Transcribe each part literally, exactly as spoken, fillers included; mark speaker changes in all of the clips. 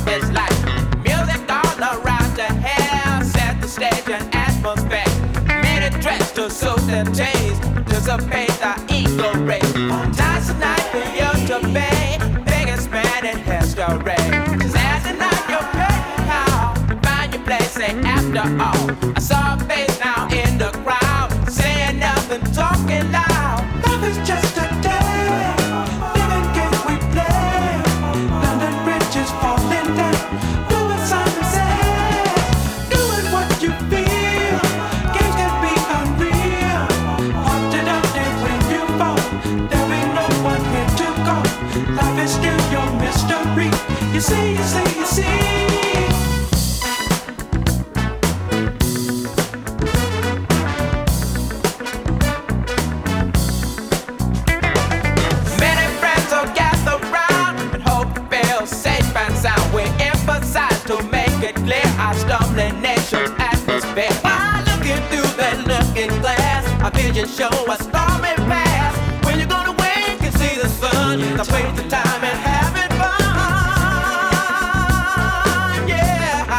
Speaker 1: it's like music all around the house, set the stage and atmosphere. Many tracks to suit their taste, dissipate the ego race. Tonight's the night for you to pay, biggest man in history. Saturday night you're paying how, find your place, say after all. I saw a face now in the crowd, saying nothing, talking loud. Love is just a day, living games we play. London bridges falling down, do what Simon says, doing what you feel. Games can be unreal, haunted up there when you fall. There ain't no one here to call. Life is still your mystery. You see, you see, you see. To make it clear, our stumbling nation's atmosphere. While looking through that looking glass, our vision show a stormy past. When you're gonna wake and see the sun, the waste of time and having fun. Yeah.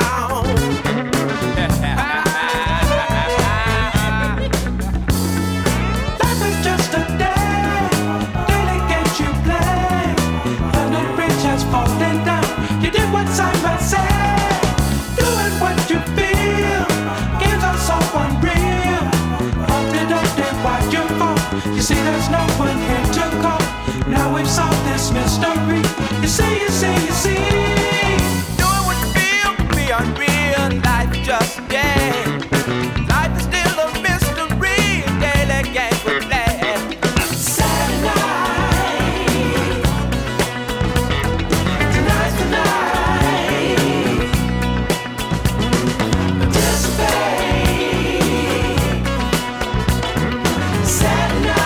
Speaker 1: Life is just a day, daily games you play. London Bridge has fallen down. You did what Simon said. You see, there's no one here to call. Now we've solved this mystery. You see, you see, you see. Doing what you feel can be unreal. Life just a game. Life is still a mystery. Daily games we play. Saturday night. Tonight's the night. Anticipate. Saturday night.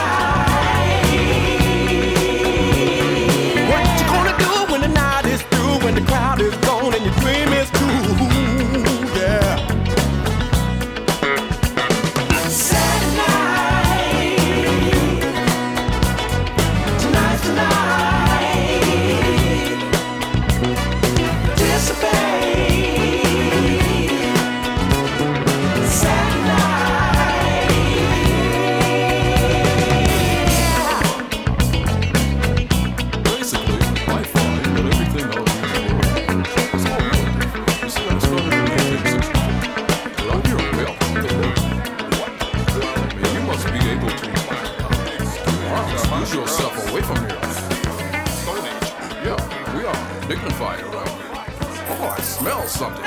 Speaker 2: Dignified around here. Oh, I smell something.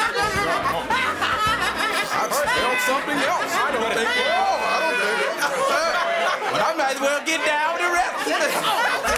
Speaker 2: I smell something else. I don't think. Oh, I don't think. But I might as well get down with the rest.